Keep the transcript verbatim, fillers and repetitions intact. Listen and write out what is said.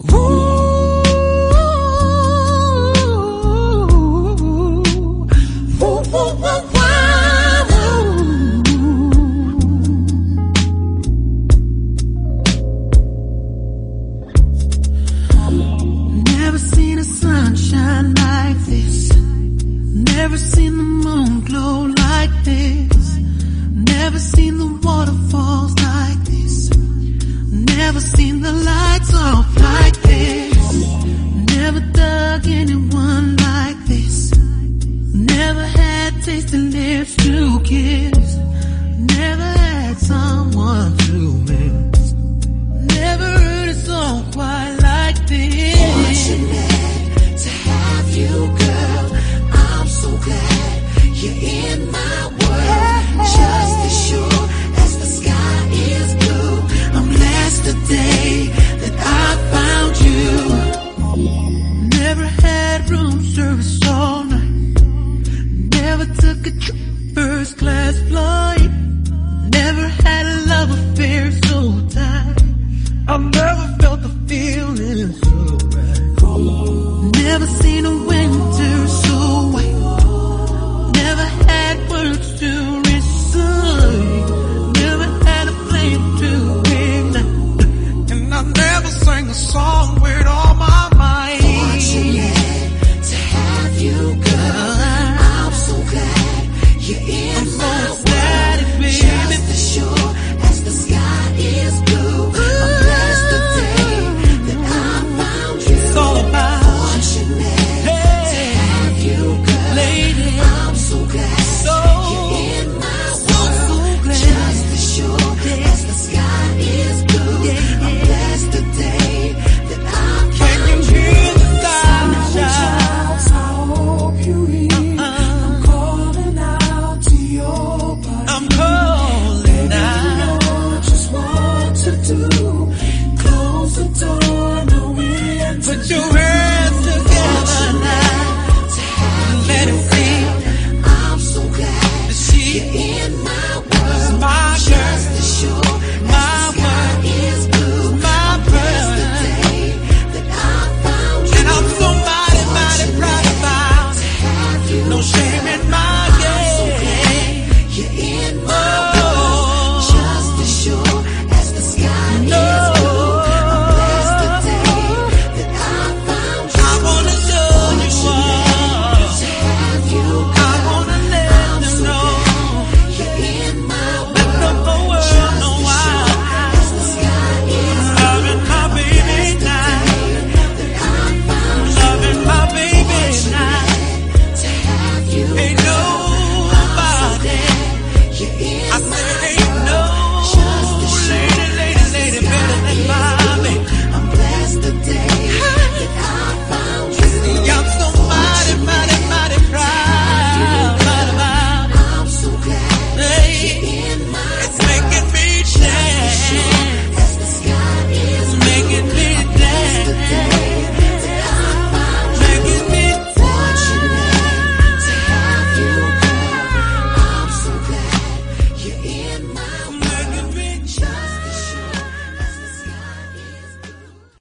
Never seen the sunshine like this. Never seen the moon glow like this. Never seen the waterfalls like this. Never seen the lights off like this. Never dug anyone like this. Never had tasted lips to kiss. Never had someone